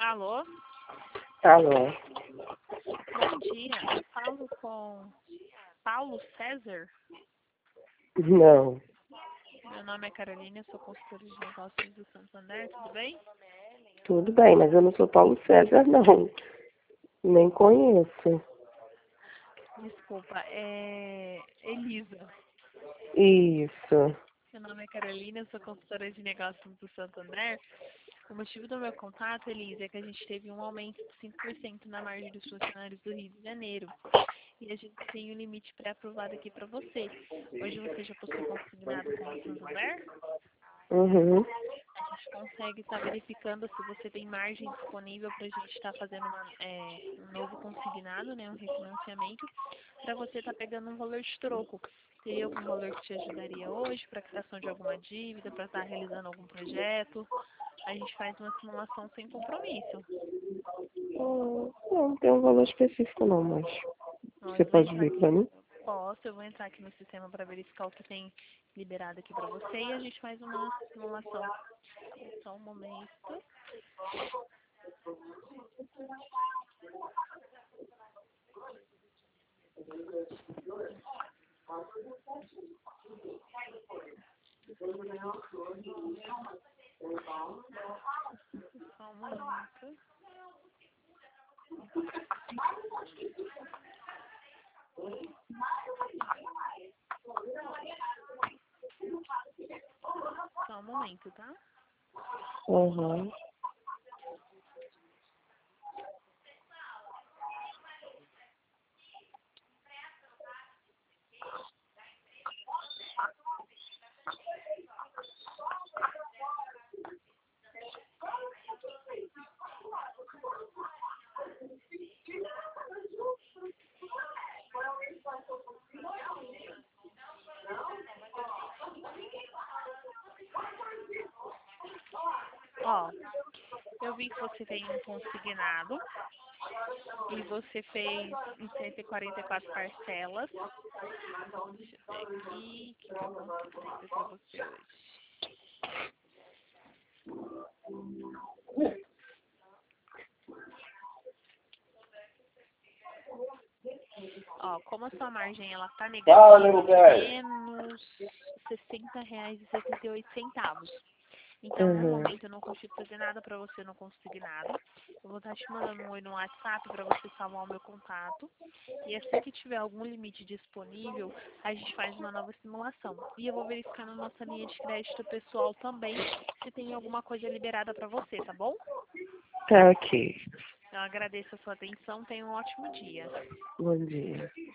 Alô? Alô? Bom dia. Falo com Paulo César? Não. Meu nome é Carolina, eu sou consultora de negócios do Santander, tudo bem? Tudo bem, mas eu não sou Paulo César, não. Nem conheço. Desculpa, é Elisa. Isso. Meu nome é Carolina, eu sou consultora de negócios do Santander. O motivo do meu contato, Elisa, é que a gente teve um aumento de 5% na margem dos funcionários do Rio de Janeiro. E a gente tem um limite pré-aprovado aqui para você. Hoje você já possui consignado com o Santander? Uhum. A gente consegue estar verificando se você tem margem disponível para a gente estar fazendo um novo consignado, né, um refinanciamento, para você estar pegando um valor de troco. Teria algum valor que te ajudaria hoje para a quitação de alguma dívida, para estar realizando algum projeto? A gente faz uma simulação sem compromisso. Não tem um valor específico, não, mas Ó, você eu vou pode entrar ver pra aqui. mim? Eu vou entrar aqui no sistema para verificar o que tem liberado aqui para você e a gente faz uma simulação. Só um momento. Só um momento. Só um momento, tá? Uhum. Ó, eu vi que você tem um consignado e você fez em 144 parcelas. Deixa eu ver aqui o que eu consigo fazer para você hoje. Ó, como a sua margem ela tá negativa, menos R$60,68. Então, no Uhum. momento, eu não consigo fazer nada para você no consignado. Eu vou estar te mandando um oi no WhatsApp para você salvar o meu contato. E assim que tiver algum limite disponível, a gente faz uma nova simulação. E eu vou verificar na nossa linha de crédito pessoal também se tem alguma coisa liberada para você, tá bom? Tá ok. Eu agradeço a sua atenção. Tenha um ótimo dia. Bom dia.